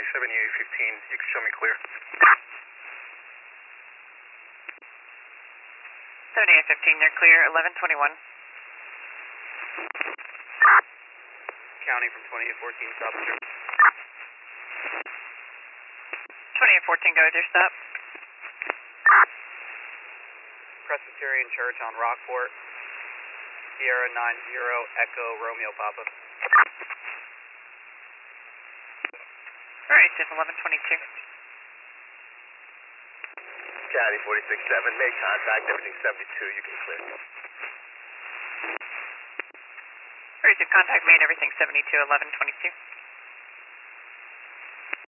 County 7815, you can show me clear. 7815, you're clear, 1121. County from 2814, stop and turn. 2814, go with your stop. Presbyterian Church on Rockport, Sierra 90 Echo Romeo Papa. Alright, Div 1122. County 467, make contact, everything 72, you can clear. Alright, Div contact made, everything 72, 1122.